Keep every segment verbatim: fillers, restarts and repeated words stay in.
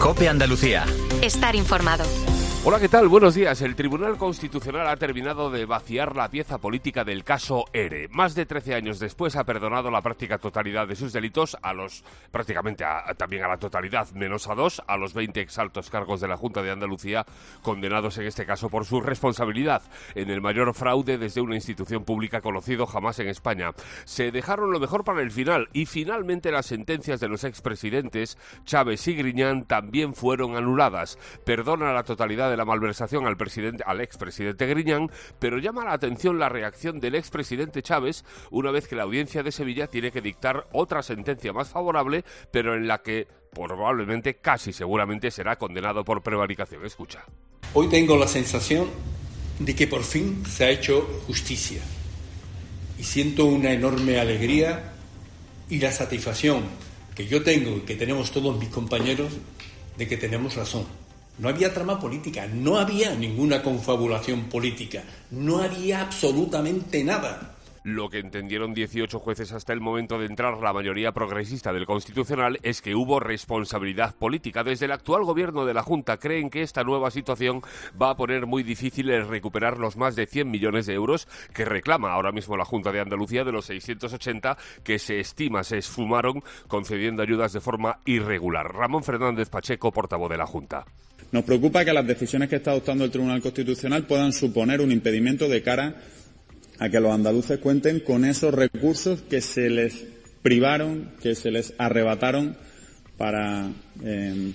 COPE Andalucía. Estar informado. Hola, ¿qué tal? Buenos días. El Tribunal Constitucional ha terminado de vaciar la pieza política del caso ERE. Más de trece años después ha perdonado la práctica totalidad de sus delitos a los, prácticamente a, también a la totalidad, menos a dos, a los veinte exaltos cargos de la Junta de Andalucía, condenados en este caso por su responsabilidad en el mayor fraude desde una institución pública conocido jamás en España. Se dejaron lo mejor para el final y finalmente las sentencias de los expresidentes Chaves y Griñán también fueron anuladas. Perdona la totalidad de la malversación al presidente, al expresidente Griñán, pero llama la atención la reacción del expresidente Chaves una vez que la audiencia de Sevilla tiene que dictar otra sentencia más favorable, pero en la que probablemente, casi seguramente, será condenado por prevaricación. Escucha. Hoy tengo la sensación de que por fin se ha hecho justicia y siento una enorme alegría y la satisfacción que yo tengo y que tenemos todos mis compañeros de que tenemos razón. No había trama política, no había ninguna confabulación política, no había absolutamente nada. Lo que entendieron dieciocho jueces hasta el momento de entrar la mayoría progresista del Constitucional es que hubo responsabilidad política. Desde el actual gobierno de la Junta creen que esta nueva situación va a poner muy difícil el recuperar los más de cien millones de euros que reclama ahora mismo la Junta de Andalucía de los seiscientos ochenta que se estima se esfumaron concediendo ayudas de forma irregular. Ramón Fernández Pacheco, portavoz de la Junta. Nos preocupa que las decisiones que está adoptando el Tribunal Constitucional puedan suponer un impedimento de cara a que los andaluces cuenten con esos recursos que se les privaron, que se les arrebataron para eh,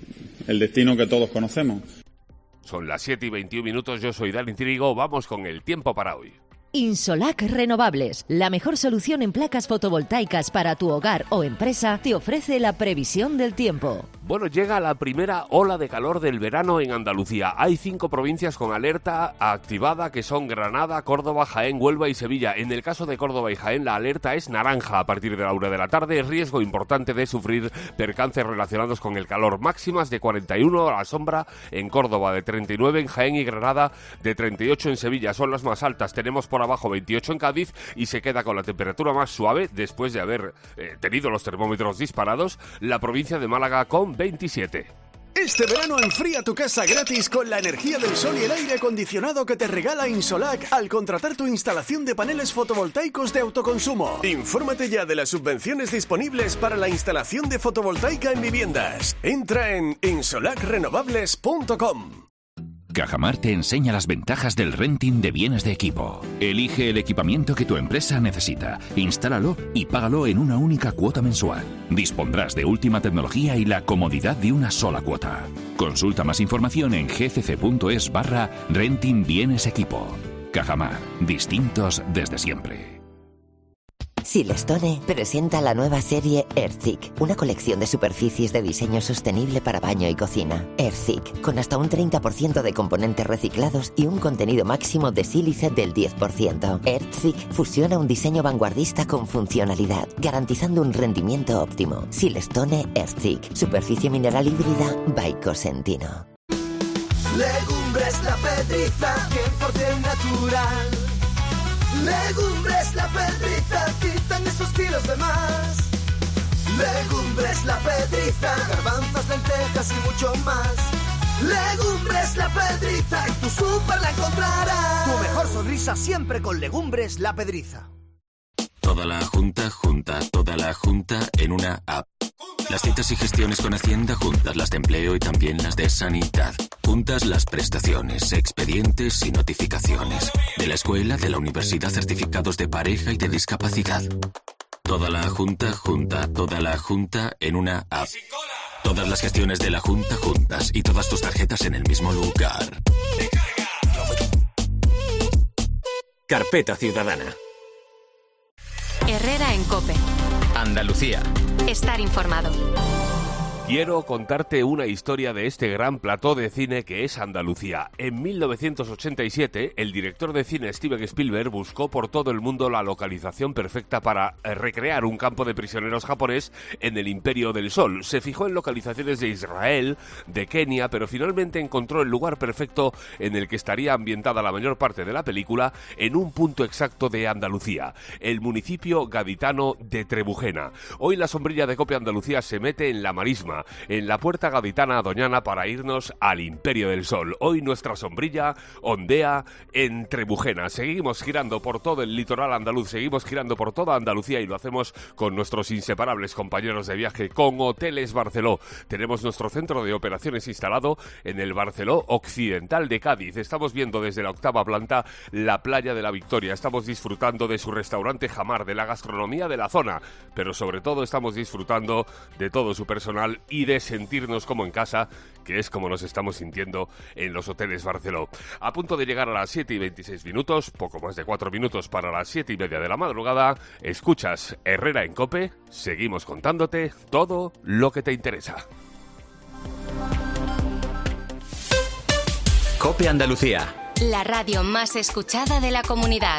el destino que todos conocemos. Son las siete y veintiún minutos, yo soy Dani Trigo, vamos con el tiempo para hoy. Insolac Renovables, la mejor solución en placas fotovoltaicas para tu hogar o empresa, te ofrece la previsión del tiempo. Bueno, llega la primera ola de calor del verano en Andalucía. Hay cinco provincias con alerta activada que son Granada, Córdoba, Jaén, Huelva y Sevilla. En el caso de Córdoba y Jaén, la alerta es naranja a partir de la una de la tarde. Riesgo importante de sufrir percances relacionados con el calor. Máximas de cuarenta y uno a la sombra en Córdoba, de treinta y nueve en Jaén y Granada, de treinta y ocho en Sevilla. Son las más altas. Tenemos por abajo veintiocho en Cádiz y se queda con la temperatura más suave después de haber eh, tenido los termómetros disparados la provincia de Málaga con veintisiete. Este verano enfría tu casa gratis con la energía del sol y el aire acondicionado que te regala Insolac al contratar tu instalación de paneles fotovoltaicos de autoconsumo. Infórmate ya de las subvenciones disponibles para la instalación de fotovoltaica en viviendas. Entra en insolac renovables punto com. Cajamar te enseña las ventajas del renting de bienes de equipo. Elige el equipamiento que tu empresa necesita, instálalo y págalo en una única cuota mensual. Dispondrás de última tecnología y la comodidad de una sola cuota. Consulta más información en gcc.es barra renting bienes equipo. Cajamar, distintos desde siempre. Silestone presenta la nueva serie Earthik, una colección de superficies de diseño sostenible para baño y cocina. Earthik, con hasta un treinta por ciento de componentes reciclados y un contenido máximo de sílice del diez por ciento. Earthik fusiona un diseño vanguardista con funcionalidad, garantizando un rendimiento óptimo. Silestone Earthik, superficie mineral híbrida by Cosentino. Legumbres La Pedriza, cien por ciento natural. Legumbres La Pedriza, quitan esos kilos de más. Legumbres La Pedriza, garbanzos, lentejas y mucho más. Legumbres La Pedriza, en tu súper la encontrarás. Tu mejor sonrisa siempre con Legumbres La Pedriza. Toda la junta, junta, toda la junta en una app. Las citas y gestiones con Hacienda juntas, las de empleo y también las de sanidad. Juntas las prestaciones, expedientes y notificaciones. De la escuela, de la universidad, certificados de pareja y de discapacidad. Toda la junta, junta, toda la junta en una app. Todas las gestiones de la junta juntas y todas tus tarjetas en el mismo lugar. Carpeta Ciudadana. Herrera en COPE. Andalucía. Estar informado. Quiero contarte una historia de este gran plató de cine que es Andalucía. En mil novecientos ochenta y siete, el director de cine Steven Spielberg buscó por todo el mundo la localización perfecta para recrear un campo de prisioneros japonés en el Imperio del Sol. Se fijó en localizaciones de Israel, de Kenia, pero finalmente encontró el lugar perfecto en el que estaría ambientada la mayor parte de la película, en un punto exacto de Andalucía, el municipio gaditano de Trebujena. Hoy la sombrilla de COPE Andalucía se mete en la marisma Lama, en la Puerta Gaditana a Doñana para irnos al Imperio del Sol. Hoy nuestra sombrilla ondea en Trebujena. Seguimos girando por todo el litoral andaluz, seguimos girando por toda Andalucía y lo hacemos con nuestros inseparables compañeros de viaje, con Hoteles Barceló. Tenemos nuestro centro de operaciones instalado en el Barceló Occidental de Cádiz. Estamos viendo desde la octava planta la playa de la Victoria. Estamos disfrutando de su restaurante Jamar, de la gastronomía de la zona, pero sobre todo estamos disfrutando de todo su personal y de sentirnos como en casa, que es como nos estamos sintiendo en los Hoteles Barceló. A punto de llegar a las siete y veintiséis minutos, poco más de cuatro minutos para las siete y media de la madrugada, escuchas Herrera en COPE, seguimos contándote todo lo que te interesa. COPE Andalucía. La radio más escuchada de la comunidad.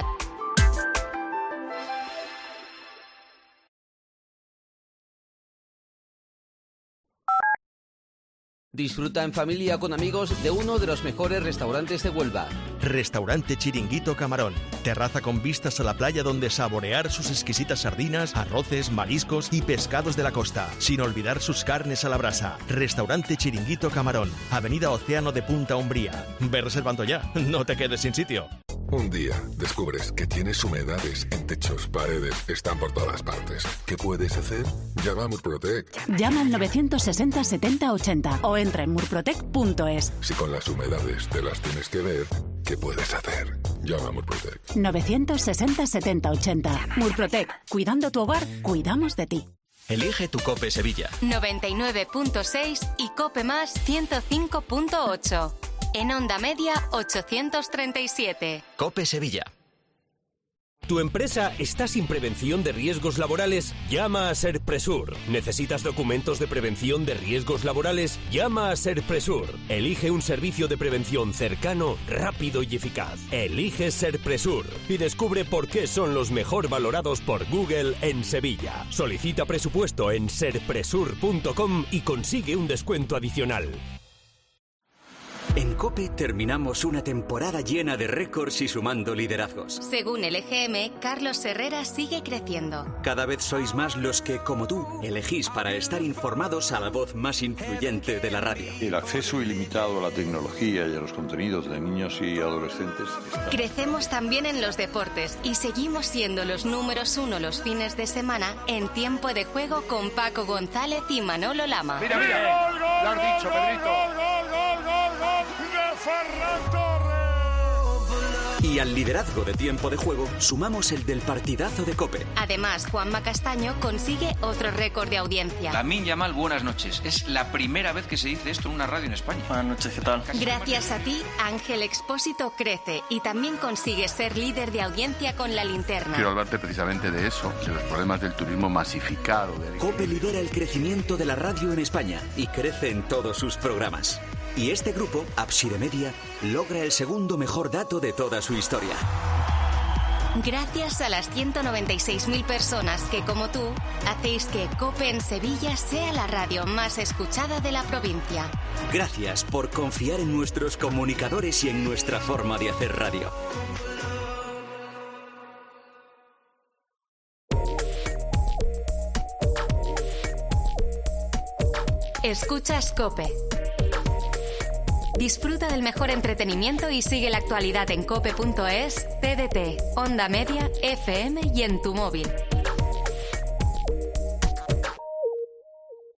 Disfruta en familia con amigos de uno de los mejores restaurantes de Huelva. Restaurante Chiringuito Camarón. Terraza con vistas a la playa donde saborear sus exquisitas sardinas, arroces, mariscos y pescados de la costa. Sin olvidar sus carnes a la brasa. Restaurante Chiringuito Camarón. Avenida Océano de Punta Umbría. Ve reservando ya. No te quedes sin sitio. Un día descubres que tienes humedades en techos, paredes, están por todas partes. ¿Qué puedes hacer? Llama a Murprotec. Llama al novecientos sesenta setenta ochenta o entra en murprotec punto es. Si con las humedades te las tienes que ver, ¿qué puedes hacer? Llama a Murprotec. novecientos sesenta setenta ochenta. Murprotec. Cuidando tu hogar, cuidamos de ti. Elige tu COPE Sevilla. noventa y nueve punto seis y COPE más ciento cinco punto ocho. En onda media ochocientos treinta y siete. COPE Sevilla. ¿Tu empresa está sin prevención de riesgos laborales? Llama a Serpresur. ¿Necesitas documentos de prevención de riesgos laborales? Llama a Serpresur. Elige un servicio de prevención cercano, rápido y eficaz. Elige Serpresur y descubre por qué son los mejor valorados por Google en Sevilla. Solicita presupuesto en serpresur punto com y consigue un descuento adicional. En COPE terminamos una temporada llena de récords y sumando liderazgos. Según el E G M, Carlos Herrera sigue creciendo. Cada vez sois más los que, como tú, elegís para estar informados a la voz más influyente de la radio. El acceso ilimitado a la tecnología y a los contenidos de niños y adolescentes. Está... Crecemos también en los deportes y seguimos siendo los números uno los fines de semana en tiempo de juego con Paco González y Manolo Lama. Mira, mira, lo has dicho, Pedrito. Gol, gol, gol, gol, gol de Ferran Torres. Y al liderazgo de tiempo de juego sumamos el del partidazo de COPE. Además, Juanma Castaño consigue otro récord de audiencia. Lamine Yamal, buenas noches. Es la primera vez que se dice esto en una radio en España. Buenas noches, ¿qué tal? Gracias a ti, Ángel Expósito crece y también consigue ser líder de audiencia con La Linterna. Quiero hablarte precisamente de eso, de los problemas del turismo masificado. De... COPE lidera el crecimiento de la radio en España y crece en todos sus programas. Y este grupo, Ábside Media, logra el segundo mejor dato de toda su historia. Gracias a las ciento noventa y seis mil personas que, como tú, hacéis que COPE en Sevilla sea la radio más escuchada de la provincia. Gracias por confiar en nuestros comunicadores y en nuestra forma de hacer radio. Escuchas COPE. Disfruta del mejor entretenimiento y sigue la actualidad en cope punto es, T D T, Onda Media, F M y en tu móvil.